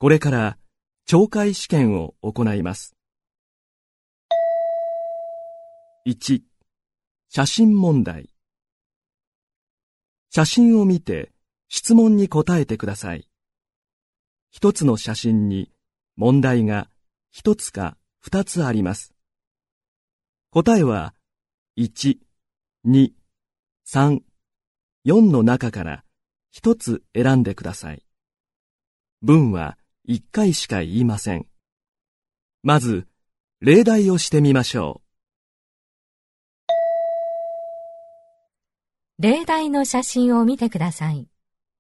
これから懲戒試験を行います。1、写真問題。写真を見て質問に答えてください。一つの写真に問題が一つか二つあります。答えは1、2、3、4の中から一つ選んでください。文は1回しか言いません。まず、例題をしてみましょう。例題の写真を見てください。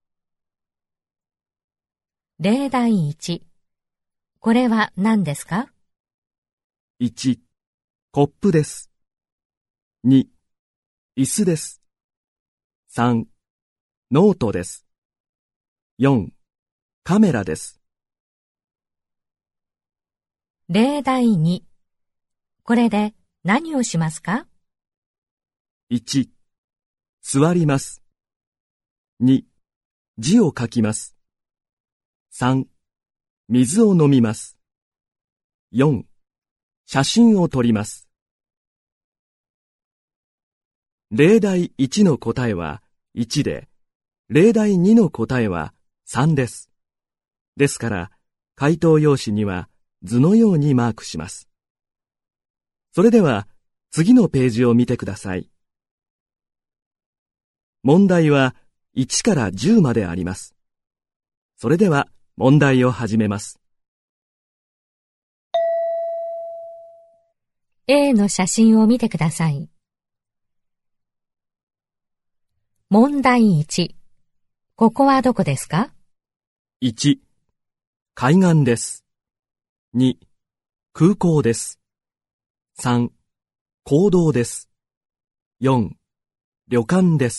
例題1。これは何ですか？ 1、コップです。2、椅子です。3、ノートです。4、カメラです。 例題2。これで何をしますか？ 1、座ります。2、字を書きます。3、水を飲みます。4、写真を撮ります。例題1の答えは1で、例題2の答えは3です。ですから、回答用紙には図のようにマークします。それでは、次のページを見てください。問題は1から10まであります。それでは、問題を始めます。 A の写真を見てください。問題1。ここはどこですか？ 1、海岸です。2、空港です。3、公道です。4、旅館です。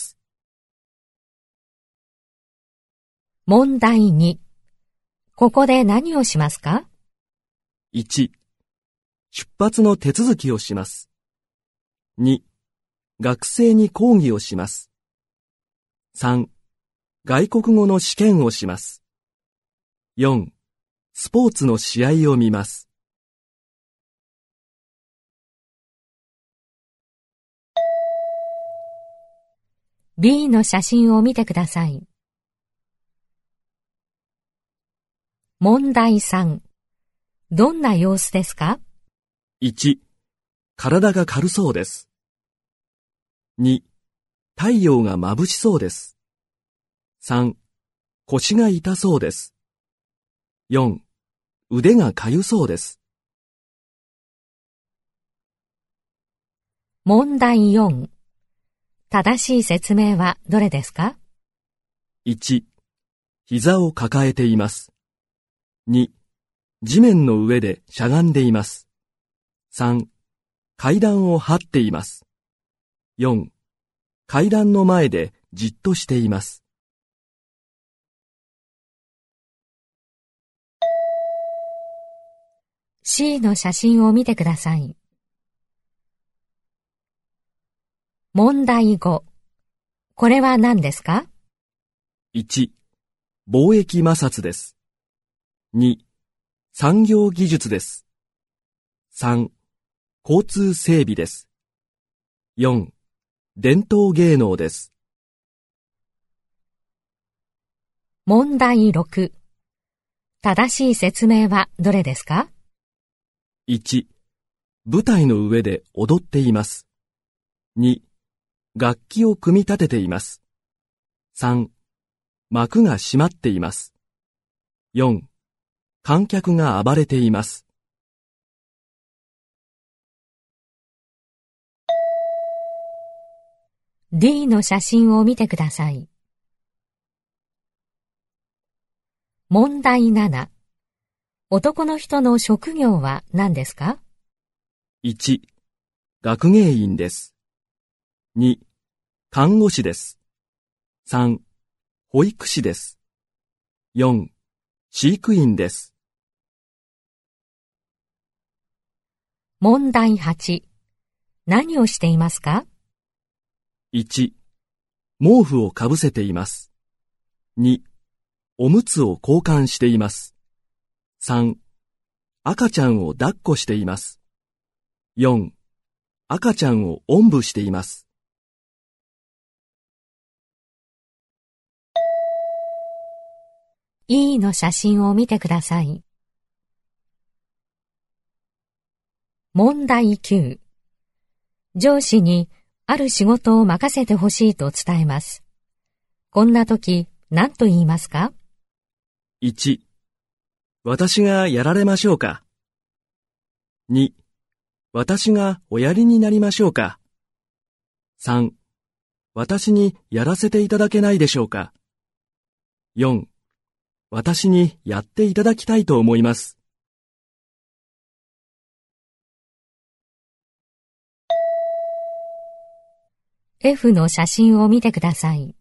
問題2。ここで何をしますか？ 1、出発の手続きをします。2、学生に講義をします。3、外国語の試験をします。4、スポーツの試合を見ます。 B の写真を見てください。問題3。どんな様子ですか？ 1、体が軽そうです。2、太陽が眩しそうです。3、腰が痛そうです。4、腕がかゆそうです。 問題4。正しい説明はどれですか？ 1、膝を抱えています。2、地面の上でしゃがんでいます。3、階段を這っています。4、階段の前でじっとしています。 C の写真を見てください。問題5。これは何ですか？ 1、貿易摩擦です。2、産業技術です。3、交通整備です。4、伝統芸能です。 問題6。正しい説明はどれですか？ 1、舞台の上で踊っています。2、楽器を組み立てています。3、幕が閉まっています。4、観客が暴れています。 D の写真を見てください。問題7。男の人の職業は何ですか？ 1、学芸員です。2、看護師です。3、保育士です。4、飼育員です。 問題8。何をしていますか？ 1、毛布をかぶせています。2、おむつを交換しています。 3、赤ちゃんを抱っこしています。4、赤ちゃんをおんぶしています。 E の写真を見てください。問題9。上司にある仕事を任せてほしいと伝えます。こんな時、何と言いますか？ 1、私がやられましょうか。2、私がおやりになりましょうか。3、私にやらせていただけないでしょうか。4、私にやっていただきたいと思います。 F の写真を見てください。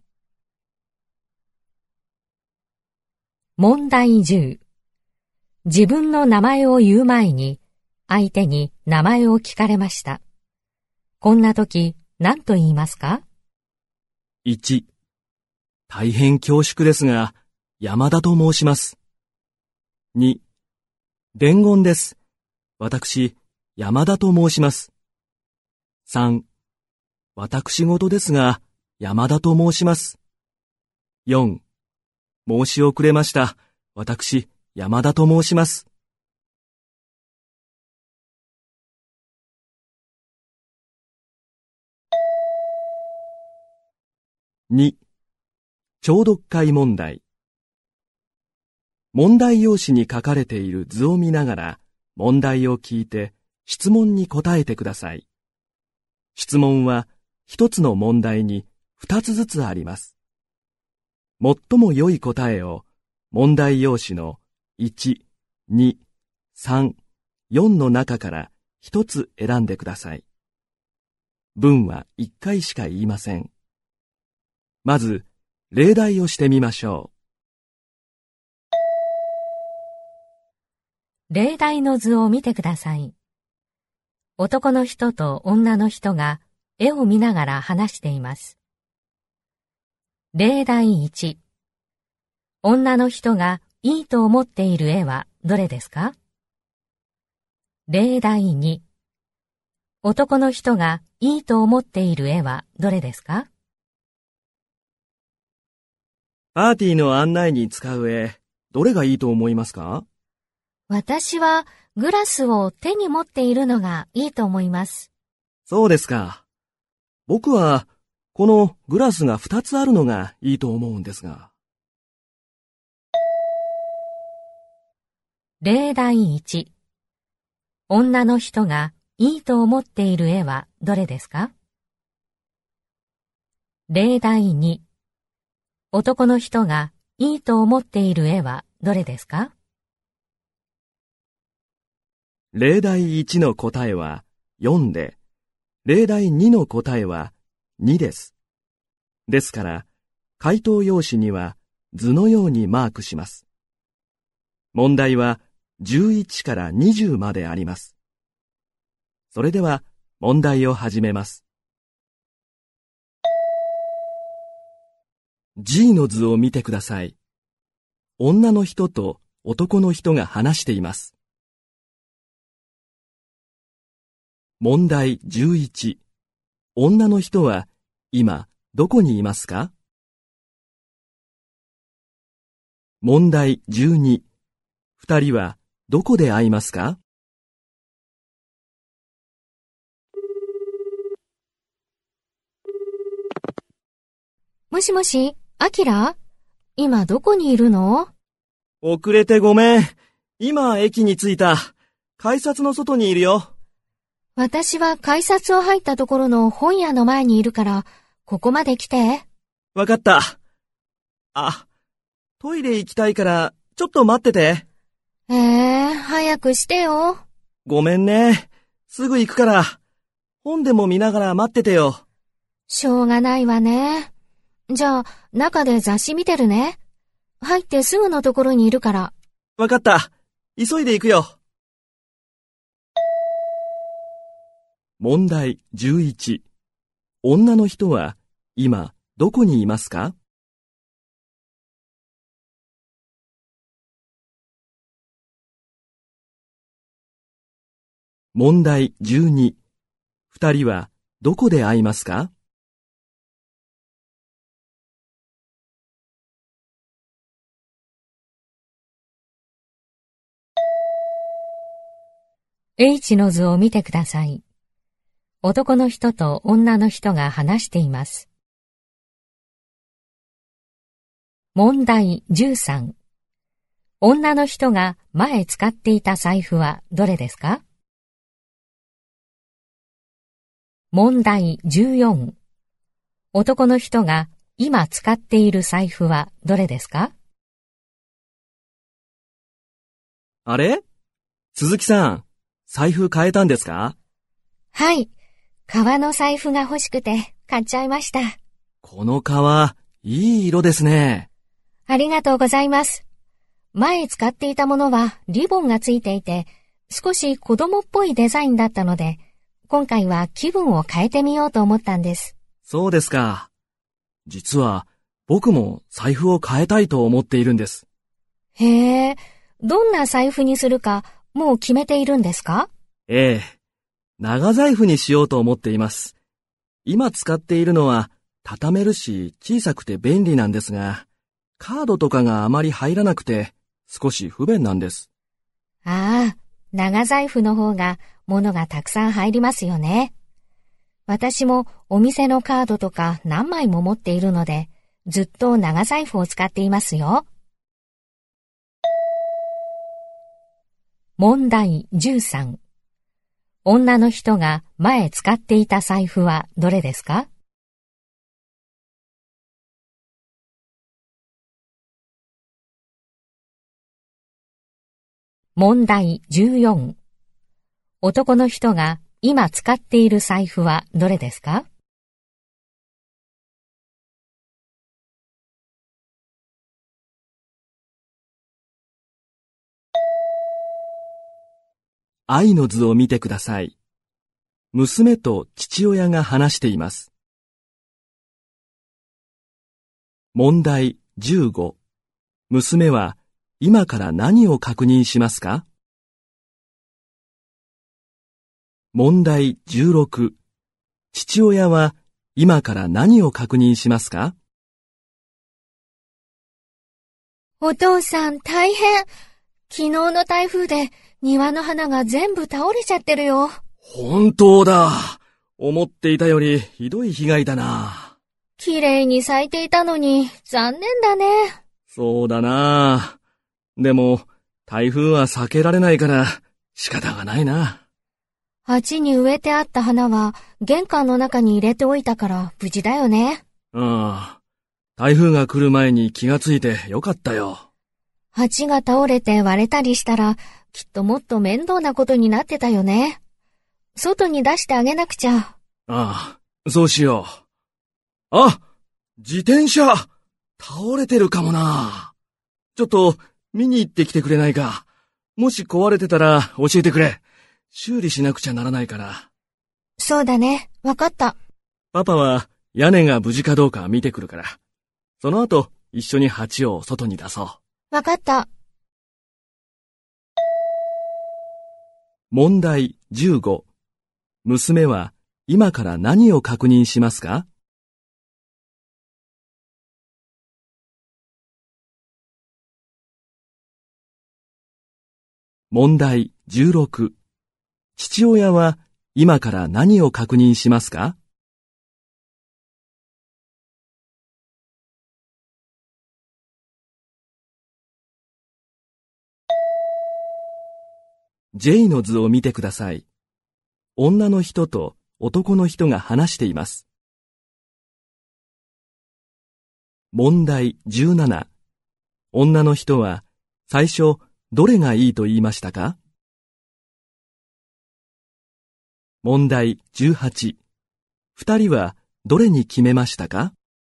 問題10。自分の名前を言う前に、相手に名前を聞かれました。こんな時、何と言いますか？ 1、大変恐縮ですが、山田と申します。2、伝言です。私、山田と申します。3、私事ですが、山田と申します。4、申し遅れました。私、山田と申します。2、聴読会問題。問題用紙に書かれている図を見ながら、問題を聞いて質問に答えてください。質問は一つの問題に二つずつあります。最も良い答えを問題用紙の1、2、3、4の中から一つ選んでください。文は一回しか言いません。まず、例題をしてみましょう。例題の図を見てください。男の人と女の人が絵を見ながら話しています。例題1。女の人がいいと思っている絵はどれですか？例題2。男の人がいいと思っている絵はどれですか？ パーティーの案内に使う絵、どれがいいと思いますか？ 私はグラスを手に持っているのがいいと思います。 そうですか。僕はこのグラスが2つあるのがいいと思うんですが。 例題1。女の人がいいと思っている絵はどれですか？例題2。男の人がいいと思っている絵はどれですか？ 例題1の答えは4で、例題2の答えは2です。ですから、回答用紙には図のようにマークします。問題は11から20まであります。それでは問題を始めます。G の図を見てください。女の人と男の人が話しています。問題11。女の人は今どこにいますか？問題12。二人はどこで会いますか？ もしもし、アキラ？今どこにいるの？ 遅れてごめん。今駅に着いた。改札の外にいるよ。 私は改札を入ったところの本屋の前にいるから、ここまで来て。 わかった。あ、トイレ行きたいから、ちょっと待ってて。 早くしてよ。 ごめんね。すぐ行くから。本でも見ながら待っててよ。 しょうがないわね。じゃあ、中で雑誌見てるね。入ってすぐのところにいるから。 わかった。急いで行くよ。問題11。女の人は今どこにいますか？ 問題12。二人はどこで会いますか？ H の図を見てください。男の人と女の人が話しています。問題13。女の人が前使っていた財布はどれですか？問題14。男の人が今使っている財布はどれですか？ あれ？鈴木さん、財布変えたんですか？ はい。革の財布が欲しくて買っちゃいました。 この革、いい色ですね。 ありがとうございます。前使っていたものはリボンがついていて、少し子供っぽいデザインだったので、今回は気分を変えてみようと思ったんです。 そうですか。実は僕も財布を変えたいと思っているんです。 へえ、どんな財布にするかもう決めているんですか？ ええ、長財布にしようと思っています。今使っているのは畳めるし小さくて便利なんですが、カードとかがあまり入らなくて少し不便なんです。 ああ、長財布の方が物がたくさん入りますよね。私もお店のカードとか何枚も持っているので、ずっと長財布を使っていますよ。 問題13。女の人が前使っていた財布はどれですか？問題14。男の人が今使っている財布はどれですか？ 愛の図を見てください。娘と父親が話しています。問題15。娘は今から何を確認しますか？問題16。父親は今から何を確認しますか？ お父さん大変。昨日の台風で庭の花が全部倒れちゃってるよ。 本当だ。思っていたよりひどい被害だな。 綺麗に咲いていたのに残念だね。 そうだな。でも台風は避けられないから仕方がないな。 鉢に植えてあった花は玄関の中に入れておいたから無事だよね。 ああ、台風が来る前に気がついてよかったよ。 鉢が倒れて割れたりしたらきっともっと面倒なことになってたよね。外に出してあげなくちゃ。 ああ、そうしよう。あ、自転車倒れてるかもな。ちょっと見に行ってきてくれないか。もし壊れてたら教えてくれ。修理しなくちゃならないから。 そうだね、わかった。 パパは屋根が無事かどうか見てくるから。その後一緒に鉢を外に出そう。 わかった。 問題15。娘は今から何を確認しますか？問題16。父親は今から何を確認しますか？J の図を見てください。女の人と男の人が話しています。問題17。女の人は最初どれがいいと言いましたか？問題18。二人はどれに決めましたか？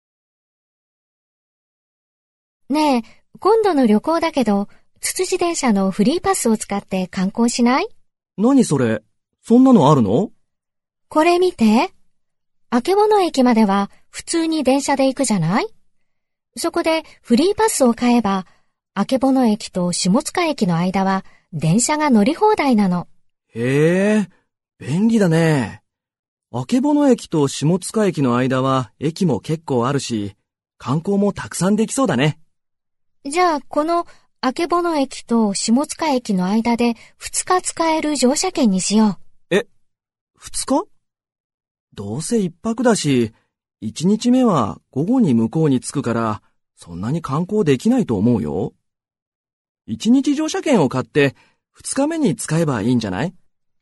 ねえ、今度の旅行だけど、つつじ電車のフリーパスを使って観光しない？ 何それ？そんなのあるの？ これ見て。あけぼの駅までは普通に電車で行くじゃない？そこでフリーパスを買えば、あけぼの駅と下塚駅の間は電車が乗り放題なの。 へえ、便利だね。曙駅と下塚駅の間は駅も結構あるし、観光もたくさんできそうだね。 じゃあ、この曙駅と下塚駅の間で2日使える乗車券にしよ 2日？どうせ1泊だし、1日目は午後に向こうに着くから、そんなに観光できないと思うよ。1日乗車券を買って2日目に使えばいいんじゃない？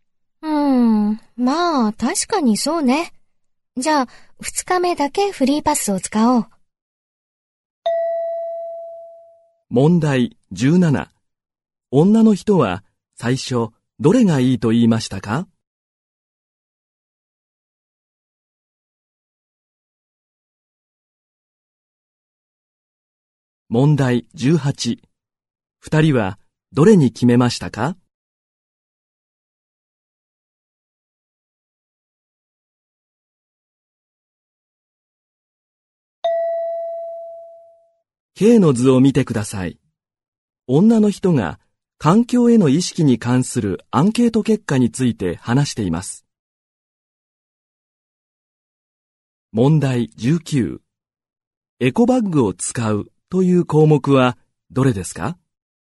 まあ、確かにそうね。じゃあ、2日目だけフリーパスを使おう。 問題17。女の人は最初どれがいいと言いましたか？問題18。二人はどれに決めましたか？K の図を見てください。女の人が環境への意識に関するアンケート結果について話しています。問題19。エコバッグを使うという項目はどれですか？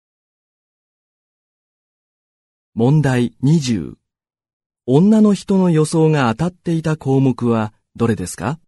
問題20。女の人の予想が当たっていた項目はどれですか？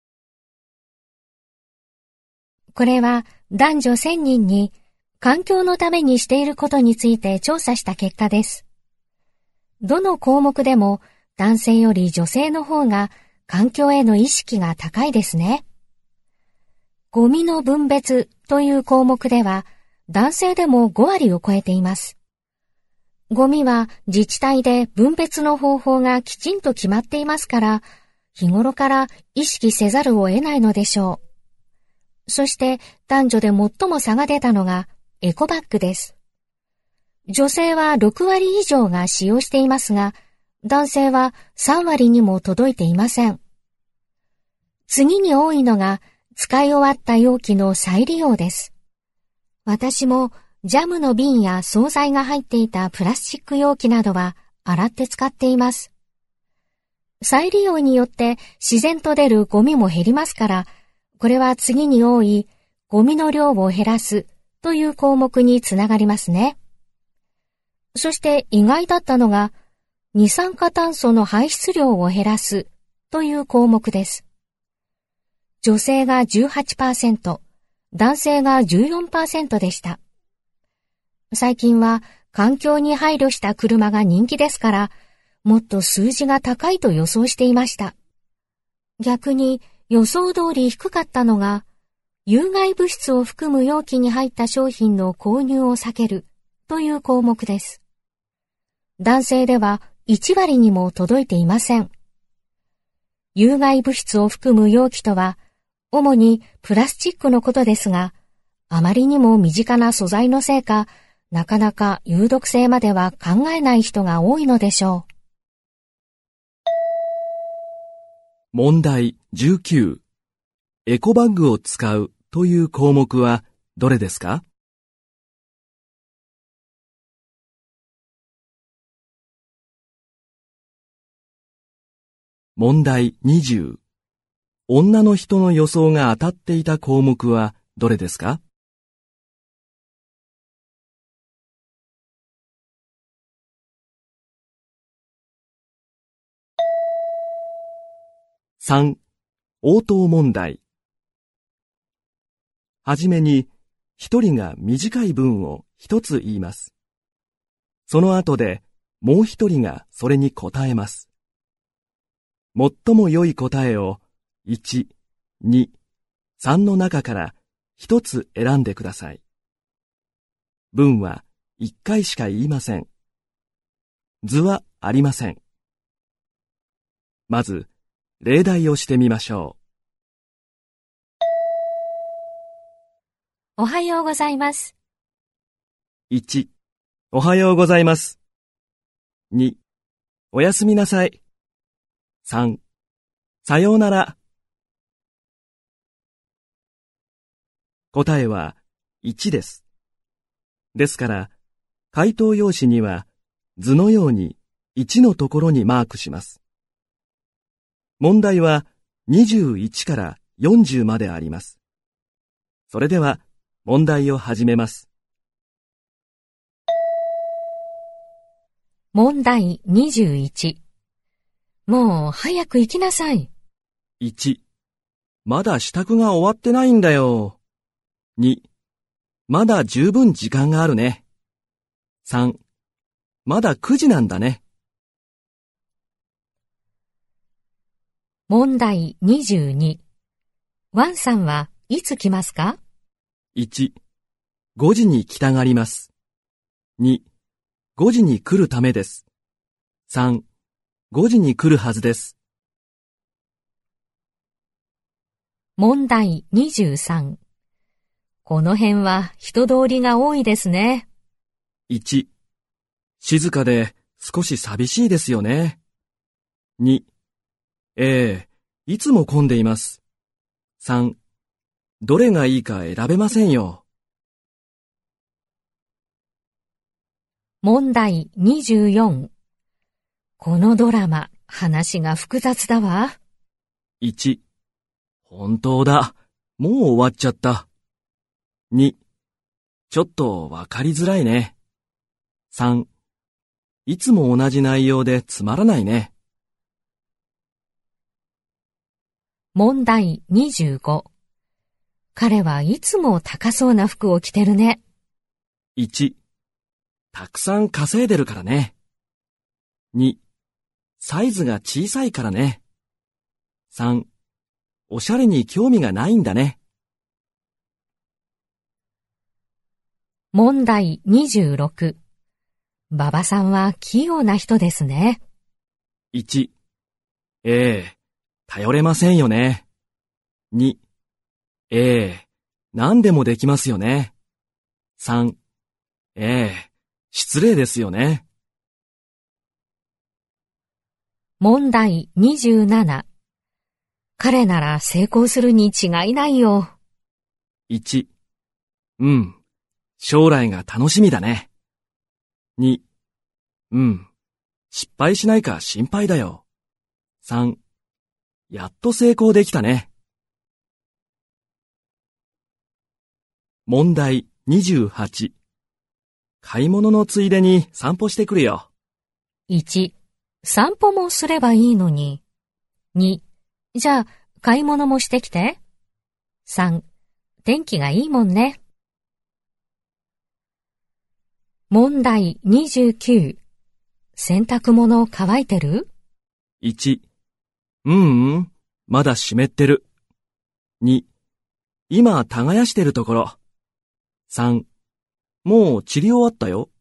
これは男女1000人に環境のためにしていることについて調査した結果です。どの項目でも男性より女性の方が環境への意識が高いですね。ゴミの分別という項目では男性でも5割を超えています。ゴミは自治体で分別の方法がきちんと決まっていますから、日頃から意識せざるを得ないのでしょう。そして男女で最も差が出たのがエコバッグです。女性は6割以上が使用していますが、男性は3割にも届いていません。次に多いのが使い終わった容器の再利用です。私もジャムの瓶や惣菜が入っていたプラスチック容器などは洗って使っています。再利用によって自然と出るゴミも減りますから、これは次に多いゴミの量を減らすという項目につながりますね。そして意外だったのが二酸化炭素の排出量を減らすという項目です。女性が 18%、男性が 14% でした。最近は環境に配慮した車が人気ですから、もっと数字が高いと予想していました。逆に予想通り低かったのが、有害物質を含む容器に入った商品の購入を避けるという項目です。男性では1割にも届いていません。有害物質を含む容器とは、主にプラスチックのことですが、あまりにも身近な素材のせいか、なかなか有毒性までは考えない人が多いのでしょう。 問題19。エコバッグを使うという項目はどれですか？問題20。女の人の予想が当たっていた項目はどれですか？3. 応答問題。はじめに、一人が短い文を一つ言います。その後で、もう一人がそれに答えます。最も良い答えを1、2、3の中から一つ選んでください。文は一回しか言いません。図はありません。まず、例題をしてみましょおはようございます。 う。1、おはようございます。2、おやすみなさい。3、さようなら。答えは1です。ですから、回答用紙には図のように 1のところにマークします。問題は21から40まであります。それでは問題を始めます。 問題21。もう早く行きなさい。 1、まだ支度が終わってないんだよ。2、まだ十分時間があるね。3、まだ9時なんだね。 問題22。ワンさんはいつ来ますか？ 1、5時に来たがります。2、5時に来るためです。3、5時に来るはずです。 問題23。この辺は人通りが多いですね。 1、静かで少し寂しいですよね。2、いつも混んでいます。3、どれがいいか選べませんよ。 問題24。このドラマ、話が複雑だわ。 1、本当だ。もう終わっちゃった。2、ちょっとわかりづらいね。3、いつも同じ内容でつまらないね。 問題25。彼はいつも高そうな服を着てるね。 1、たくさん稼いでるからね。2、サイズが小さいからね。3、おしゃれに興味がないんだね。 問題26。馬場さんは器用な人ですね。 1、頼れませんよね。2、何でもできますよね。3、失礼ですよね。 問題27。彼なら成功するに違いないよ。 1、将来が楽しみだね。2、失敗しないか心配だよ。3、やっと成功できたね。問題28。買い物のついでに散歩してくるよ。 1、散歩もすればいいのに。2、じゃあ買い物もしてきて。3、天気がいいもんね。問題29。洗濯物乾いてる？ 1、まだ湿ってる。2、今耕してるところ。3、もう散り終わったよ。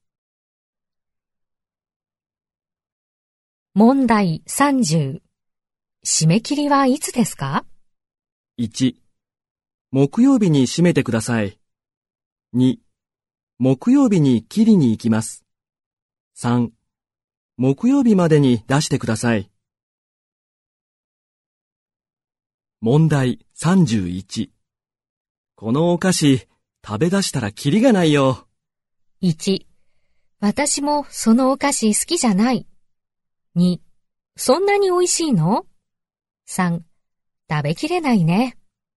問題30。締め切りはいつですか？ 1、木曜日に締めてください。2、木曜日に切りに行きます。3、木曜日までに出してください。問題31。このお菓子、食べ出したらキリがないよ。 1、私もそのお菓子好きじゃない。2、そんなに美味しいの？ 3、食べきれないね。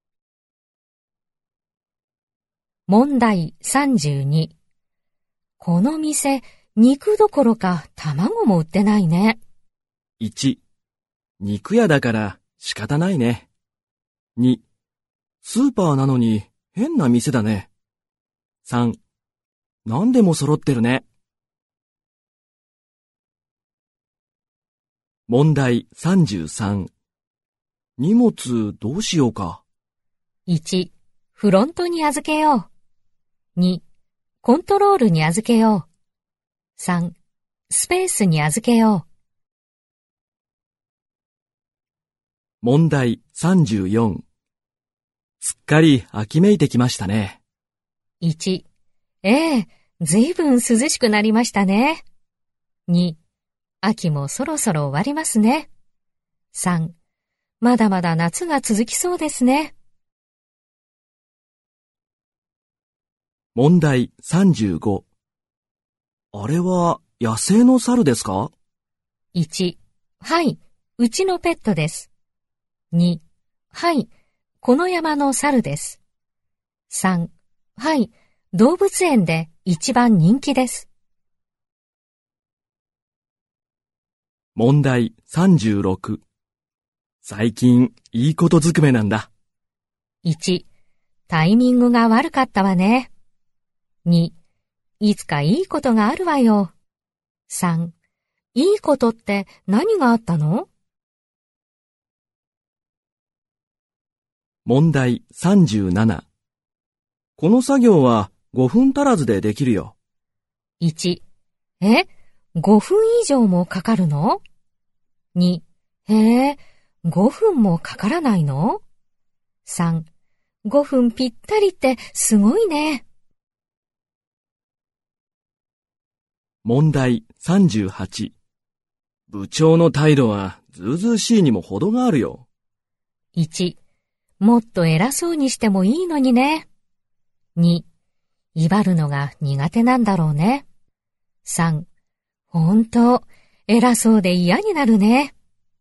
問題32。この店、肉どころか卵も売ってないね。 1、肉屋だから仕方ないね。2、スーパーなのに変な店だね。3、何でも揃ってるね。問題33。荷物どうしようか。 1、フロントに預けよう。2、コントロールに預けよう。3、スペースに預けよ問題34。すっかり秋めいてきましたね。 う。1、ずいぶん涼しくなりましたね。2、秋もそろそろ終わりますね。3、まだまだ夏が続きそうですね。 問題35。あれは野生の猿ですか？ 1、はい、うちのペットです。2、はい、この山の猿です。3、はい、動物園で一番人気です。 問題36。最近いいことずくめなんだ。 1、タイミングが悪かったわね。2、いつかいいことがあるわよ。3、いいことって何があったの？ 問題37。この作業は5分足らずでできるよ。 1、5分以上もかかるの？ 2、5分もかからないの？ 3、5分ぴったりってすごいね。 問題38。部長の態度はずうずうしいにも程があるよ。 1、もっと偉そうにしてもいいのにね。2、威張るのが苦手なんだろうね。3、本当、偉そうで嫌になるね。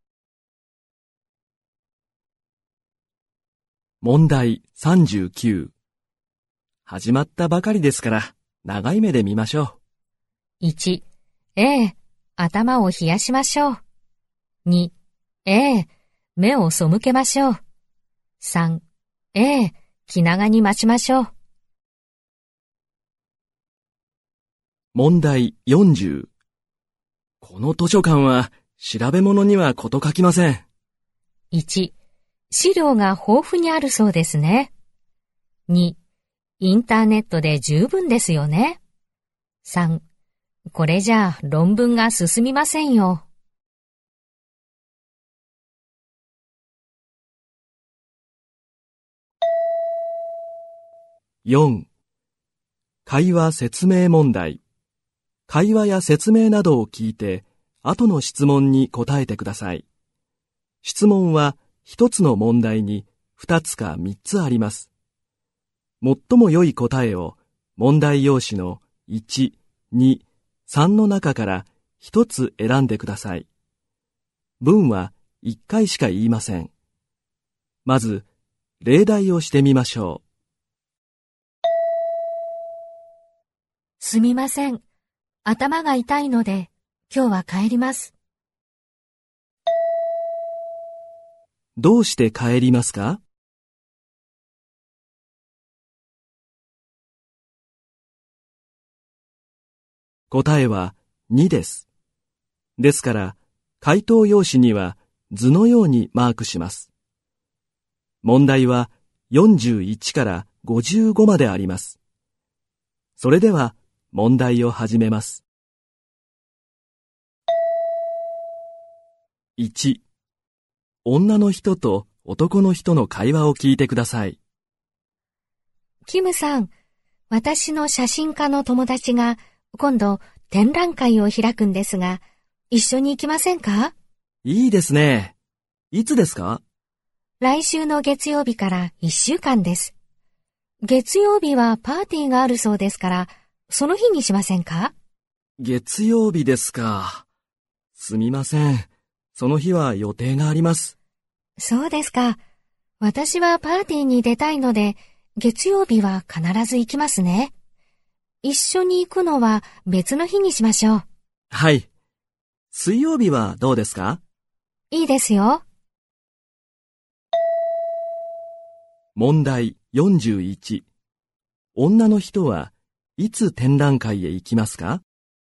問題39。始まったばかりですから、長い目で見ましょう。1、頭を冷やしましょう。2、目を背けましょう。3、気長に待ちましょう。 問題40。この図書館は調べ物には事書きません。 1、資料が豊富にあるそうですね。2、インターネットで十分ですよね。3、これじゃあ論文が進みませんよ。 4. 会話説明問題。会話や説明などを聞いて、後の質問に答えてください。質問は一つの問題に2つか3つあります。最も良い答えを問題用紙の1、2、3の中から1つ選んでください。文は1回しか言いません。まず、例題をしてみましょう。 すみません。頭が痛いので、今日は帰ります。 どうして帰りますか？答えは2です。ですから、回答用紙には図のようにマークします。問題は41から55まであります。それでは問題を始めます。1、女の人と男の人の会話を聞いてください。 キムさん、私の写真家の友達が今度展覧会を開くんですが、一緒に行きませんか？ いいですね。いつですか？ 来週の月曜日から1週間です。月曜日はパーティーがあるそうですから、その日にしませんか？ 月曜日ですか。すみません。その日は予定があります。 そうですか。私はパーティーに出たいので、月曜日は必ず行きますね。一緒に行くのは別の日にしましょう。 はい。水曜日はどうですか？ いいですよ。 問題41。女の人はいつ展覧会へ行きますか？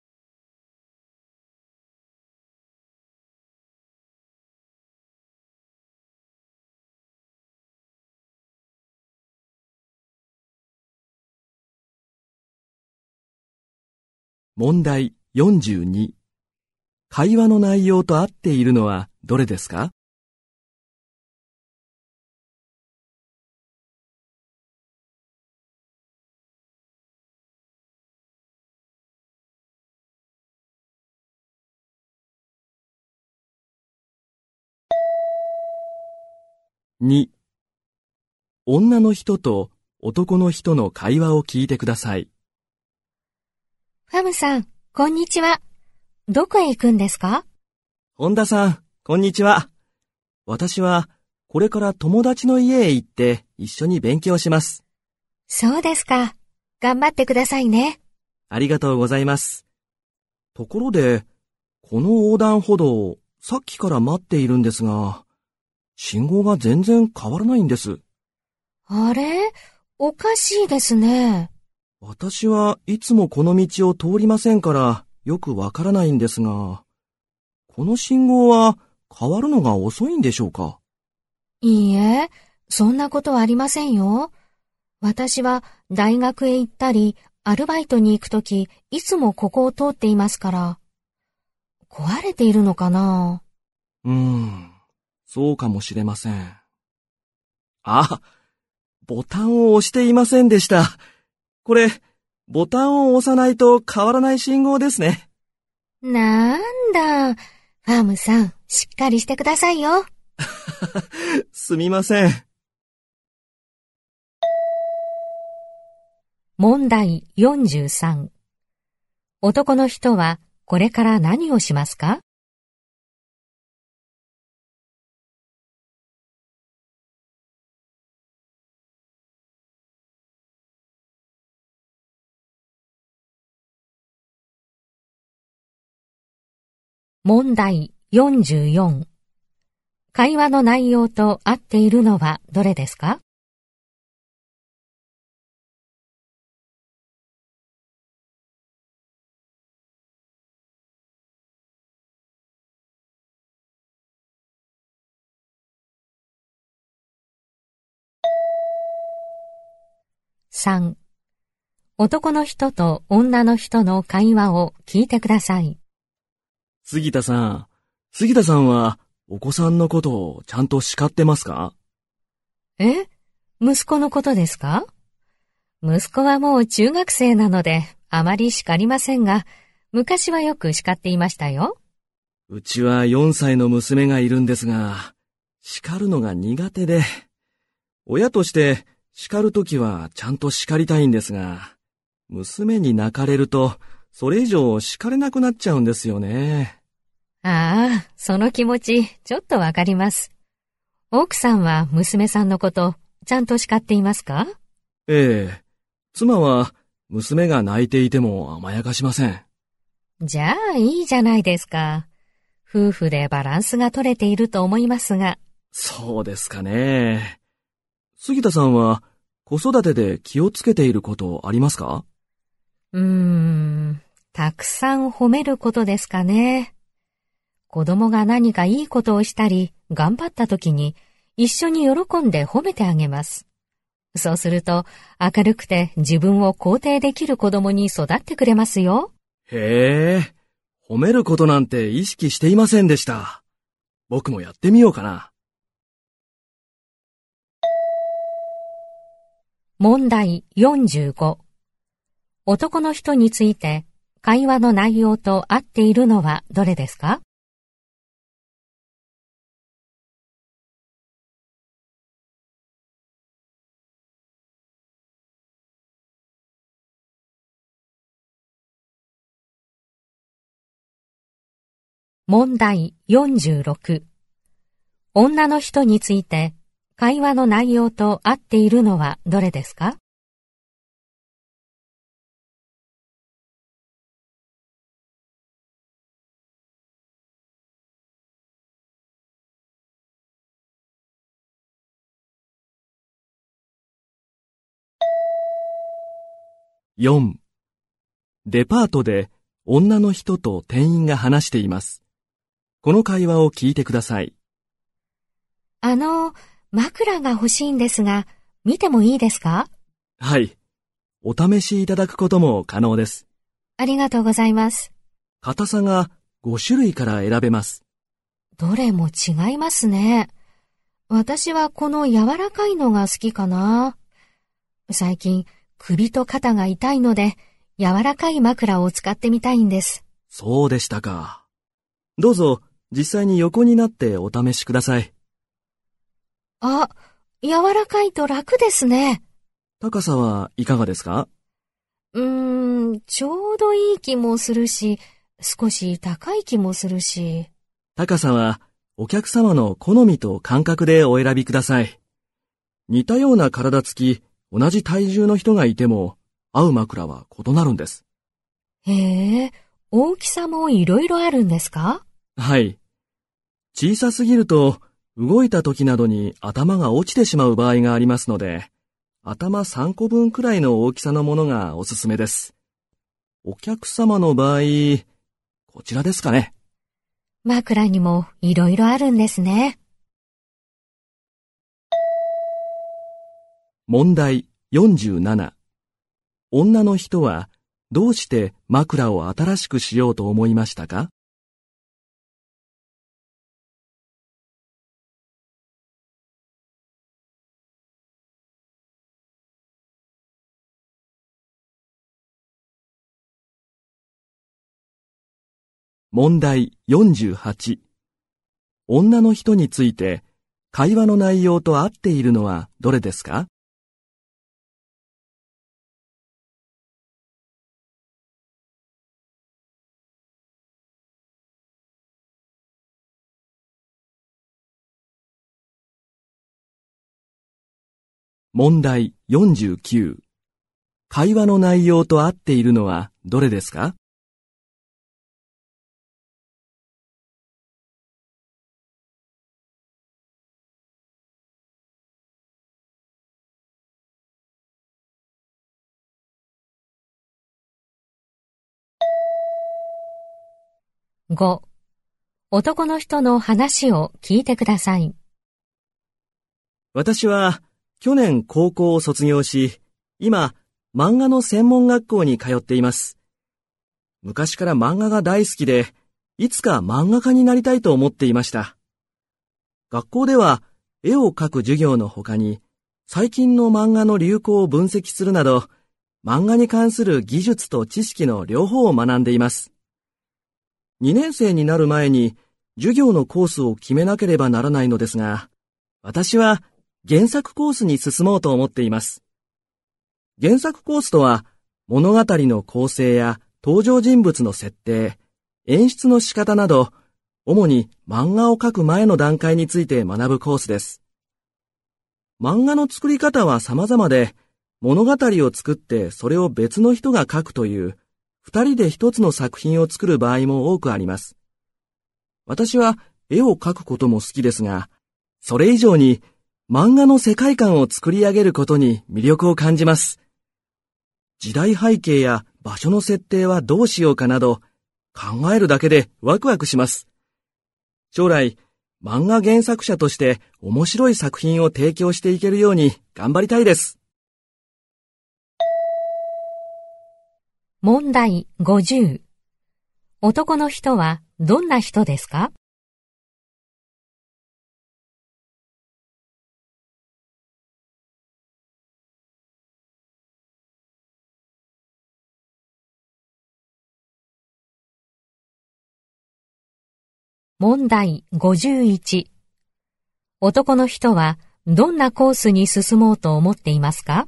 問題42。会話の内容と合っているのはどれですか？2、女の人と男の人の会話を聞いてください。 ファムさん、こんにちは。どこへ行くんですか？ 本田さん、こんにちは。私はこれから友達の家へ行って一緒に勉強します。 そうですか。頑張ってくださいね。 ありがとうございます。ところで、この横断歩道、さっきから待っているんですが、信号が全然変わらないんです。 あれ？おかしいですね。 私はいつもこの道を通りませんからよくわからないんですが、この信号は変わるのが遅いんでしょうか？ いいえ、そんなことはありませんよ。私は大学へ行ったり、アルバイトに行くとき、いつもここを通っていますから。壊れているのかな？ そうかもしれません。あ、ボタンを押していませんでした。これ、ボタンを押さないと変わらない信号ですね。 なんだ、ファームさん、しっかりしてくださいよ。 すみません。 問題43。男の人はこれから何をしますか？問題44。会話の内容と合っているのはどれですか？3. 男の人と女の人の会話を聞いてください。 杉田さんはお子さんのことをちゃんと叱ってますか？ え？息子のことですか？息子はもう中学生なのであまり叱りませんが、昔はよく叱っていましたよ。 うちは4歳の娘がいるんですが、叱るのが苦手で、親として叱るときはちゃんと叱りたいんですが、娘に泣かれるとそれ以上叱れなくなっちゃうんですよね。 ああ、その気持ちちょっとわかります。奥さんは娘さんのことちゃんと叱っていますか？ ええ、妻は娘が泣いていても甘やかしません。 じゃあいいじゃないですか。夫婦でバランスが取れていると思いますが。 そうですかね。杉田さんは子育てで気をつけていることありますか？ たくさん褒めることですかね。子供が何かいいことをしたり頑張った時に一緒に喜んで褒めてあげます。そうすると明るくて自分を肯定できる子供に育ってくれますよ。 へえ、褒めることなんて意識していませんでした。僕もやってみようかな。 問題45。男の人について会話の内容と合っているのはどれですか？問題46。女の人について会話の内容と合っているのはどれですか？ 4. デパートで女の人と店員が話しています。この会話を聞いてください。 枕が欲しいんですが、見てもいいですか？ はい。お試しいただくことも可能です。 ありがとうございます。 硬さが5種類から選べます。 どれも違いますね。私はこの柔らかいのが好きかな。最近、首と肩が痛いので、柔らかい枕を使ってみたいんです。 そうでしたか。どうぞ、実際に横になってお試しください。 あ、柔らかいと楽ですね。 高さはいかがですか？ ちょうどいい気もするし、少し高い気もするし。 高さはお客様の好みと感覚でお選びください。似たような体つき、同じ体重の人がいても、合う枕は異なるんです。 へえ、大きさもいろいろあるんですか？ はい。小さすぎると、動いた時などに頭が落ちてしまう場合がありますので、頭3個分くらいの大きさのものがおすすめです。お客様の場合、こちらですかね。 枕にもいろいろあるんですね。 問題47。女の人はどうして枕を新しくしようと思いましたか？問題48。女の人について会話の内容と合っているのはどれですか？問題49。会話の内容と合っているのはどれですか？ 5、男の人の話を聞いてください。 私は去年高校を卒業し、今漫画の専門学校に通っています。昔から漫画が大好きで、いつか漫画家になりたいと思っていました。学校では絵を描く授業の他に、最近の漫画の流行を分析するなど、漫画に関する技術と知識の両方を学んでいます。2年生になる前に授業のコースを決めなければならないのですが、私は原作コースに進もうと思っています。原作コースとは、物語の構成や登場人物の設定、演出の仕方など、主に漫画を描く前の段階について学ぶコースです。漫画の作り方は様々で、物語を作ってそれを別の人が描くという、二人で一つの作品を作る場合も多くあります。私は絵を描くことも好きですが、それ以上に漫画の世界観を作り上げることに魅力を感じます。時代背景や場所の設定はどうしようかなど、考えるだけでワクワクします。将来、漫画原作者として面白い作品を提供していけるように頑張りたいです。 問題50。男の人はどんな人ですか？問題51。男の人はどんなコースに進もうと思っていますか？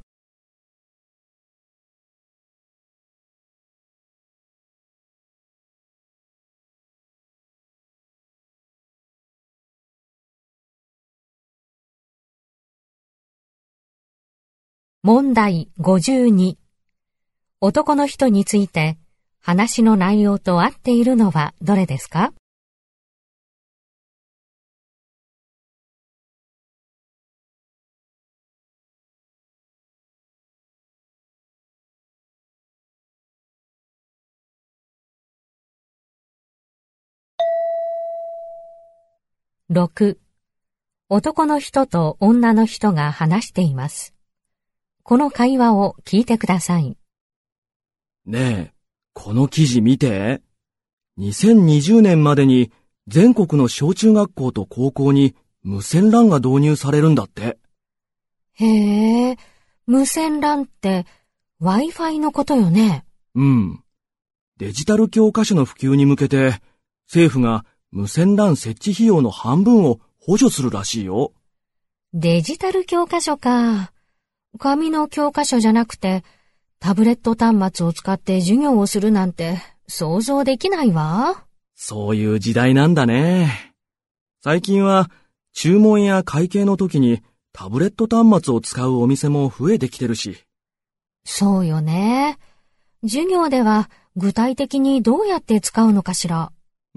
問題52。男の人について話の内容と合っているのはどれですか？6、男の人と女の人が話しています。この会話を聞いてください。 ねえ、この記事見て。2020年までに全国の小中学校と高校に無線 LAN が導入されるんだって。 へえ、無線 LAN って Wi-Fi のことよね。 うん。デジタル教科書の普及に向けて、政府が無線 LAN 設置費用の半分を補助するらしいよ。 デジタル教科書か。紙の教科書じゃなくて、タブレット端末を使って授業をするなんて想像できないわ。 そういう時代なんだね。最近は注文や会計の時にタブレット端末を使うお店も増えてきてるし。 そうよね。授業では具体的にどうやって使うのかしら。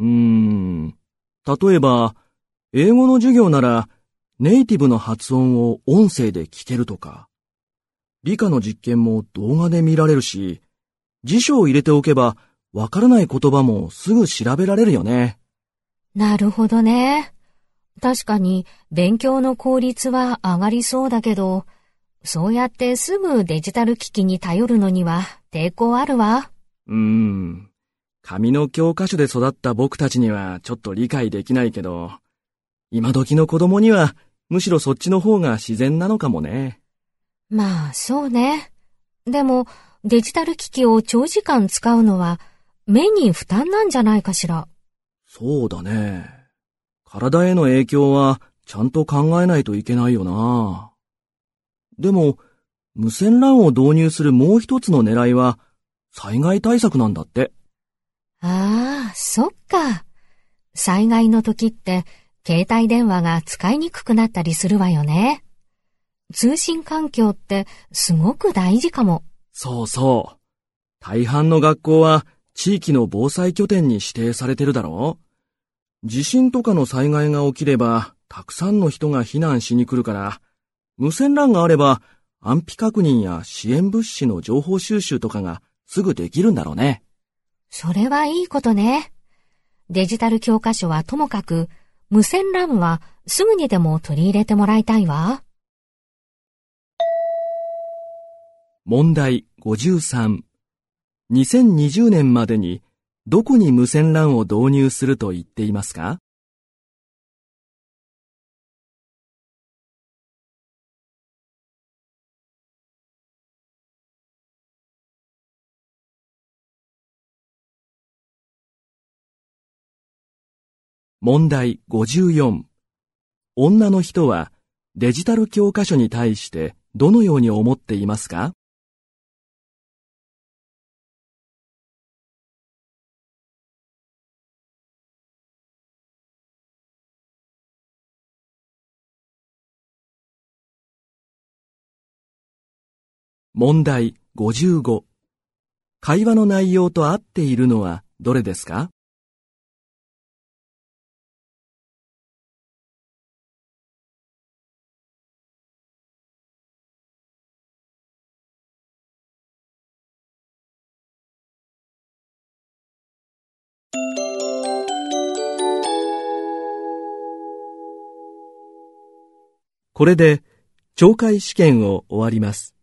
例えば、英語の授業ならネイティブの発音を音声で聞けるとか、理科の実験も動画で見られるし、辞書を入れておけばわからない言葉もすぐ調べられるよね。 なるほどね。確かに勉強の効率は上がりそうだけど、そうやってすぐデジタル機器に頼るのには抵抗あるわ。 紙の教科書で育った僕たちにはちょっと理解できないけど、今時の子供にはむしろそっちの方が自然なのかもね。 まあそうね。でもデジタル機器を長時間使うのは目に負担なんじゃないかしら。 そうだね。体への影響はちゃんと考えないといけないよな。でも、無線 LAN を導入するもう一つの狙いは災害対策なんだって。 ああ、そっか。災害の時って携帯電話が使いにくくなったりするわよね。通信環境ってすごく大事かも。 そうそう。大半の学校は地域の防災拠点に指定されてるだろう。地震とかの災害が起きればたくさんの人が避難しに来るから、無線 LAN があれば安否確認や支援物資の情報収集とかがすぐできるんだろうね。 それはいいことね。デジタル教科書はともかく、無線 LAN はすぐにでも取り入れてもらいたいわ。 問題53。2020年までにどこに無線 LAN を導入すると言っていますか？問題54。女の人はデジタル教科書に対してどのように思っていますか？問題55。会話の内容と合っているのはどれですか？これで懲戒試験を終わります。